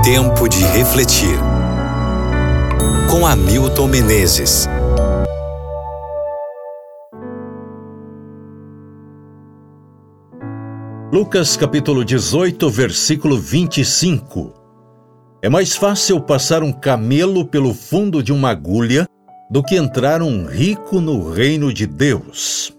Tempo de refletir. Com Hamilton Menezes. Lucas capítulo 18, versículo 25. É mais fácil passar um camelo pelo fundo de uma agulha do que entrar um rico no reino de Deus.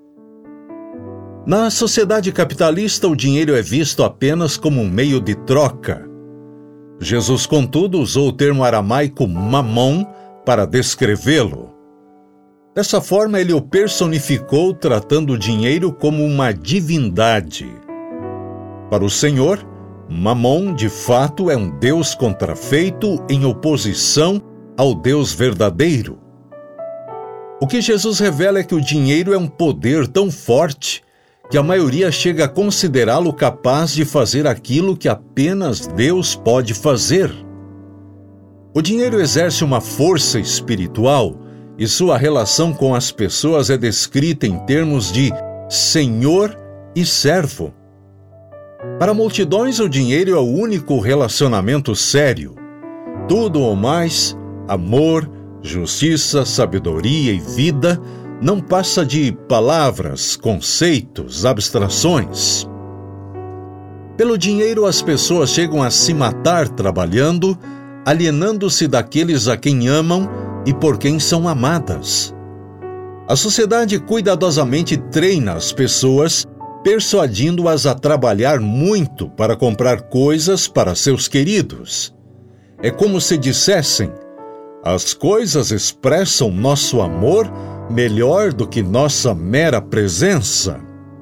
Na sociedade capitalista, o dinheiro é visto apenas como um meio de troca. Jesus, contudo, usou o termo aramaico mamon para descrevê-lo. Dessa forma, ele o personificou, tratando o dinheiro como uma divindade. Para o Senhor, Mamon, de fato, é um Deus contrafeito em oposição ao Deus verdadeiro. O que Jesus revela é que o dinheiro é um poder tão forte que a maioria chega a considerá-lo capaz de fazer aquilo que apenas Deus pode fazer. O dinheiro exerce uma força espiritual e sua relação com as pessoas é descrita em termos de senhor e servo. Para multidões, o dinheiro é o único relacionamento sério. Tudo ou mais, amor, justiça, sabedoria e vida, não passa de palavras, conceitos, abstrações. Pelo dinheiro, as pessoas chegam a se matar trabalhando, alienando-se daqueles a quem amam e por quem são amadas. A sociedade cuidadosamente treina as pessoas, persuadindo-as a trabalhar muito para comprar coisas para seus queridos. É como se dissessem: as coisas expressam nosso amor melhor do que nossa mera presença.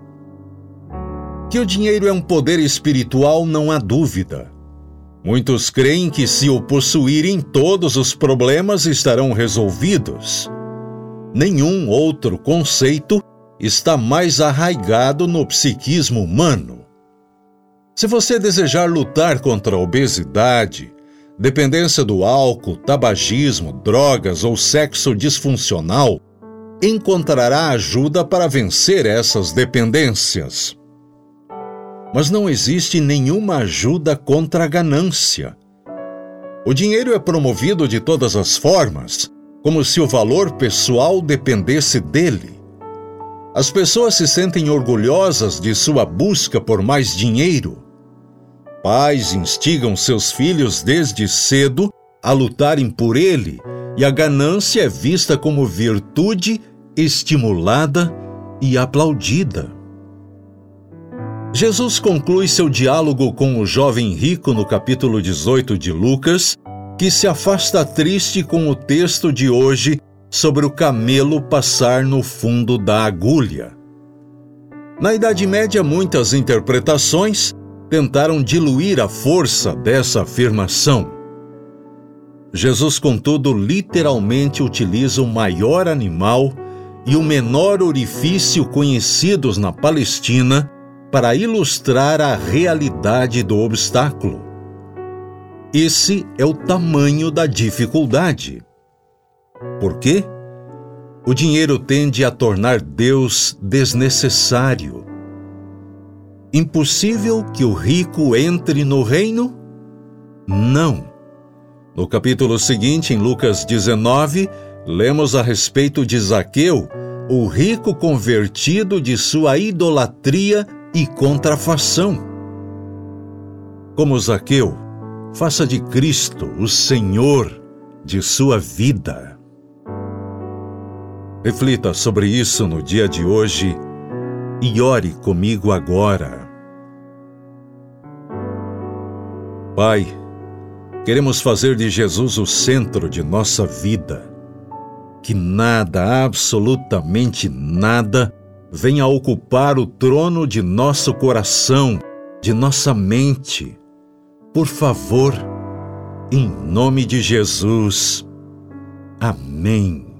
Que o dinheiro é um poder espiritual, não há dúvida. Muitos creem que, se o possuírem, todos os problemas estarão resolvidos. Nenhum outro conceito está mais arraigado no psiquismo humano. Se você desejar lutar contra a obesidade, dependência do álcool, tabagismo, drogas ou sexo disfuncional, encontrará ajuda para vencer essas dependências. Mas não existe nenhuma ajuda contra a ganância. O dinheiro é promovido de todas as formas, como se o valor pessoal dependesse dele. As pessoas se sentem orgulhosas de sua busca por mais dinheiro. Pais instigam seus filhos desde cedo a lutarem por ele, e a ganância é vista como virtude estimulada e aplaudida. Jesus conclui seu diálogo com o jovem rico no capítulo 18 de Lucas, que se afasta triste com o texto de hoje sobre o camelo passar no fundo da agulha. Na Idade Média, muitas interpretações tentaram diluir a força dessa afirmação. Jesus, contudo, literalmente utiliza o maior animal e o menor orifício conhecidos na Palestina para ilustrar a realidade do obstáculo. Esse é o tamanho da dificuldade. Por quê? O dinheiro tende a tornar Deus desnecessário. Impossível que o rico entre no reino? Não. No capítulo seguinte, em Lucas 19, lemos a respeito de Zaqueu, o rico convertido de sua idolatria e contrafação. Como Zaqueu, faça de Cristo o Senhor de sua vida. Reflita sobre isso no dia de hoje e ore comigo agora. Pai, queremos fazer de Jesus o centro de nossa vida. Que nada, absolutamente nada, venha ocupar o trono de nosso coração, de nossa mente. Por favor, em nome de Jesus. Amém.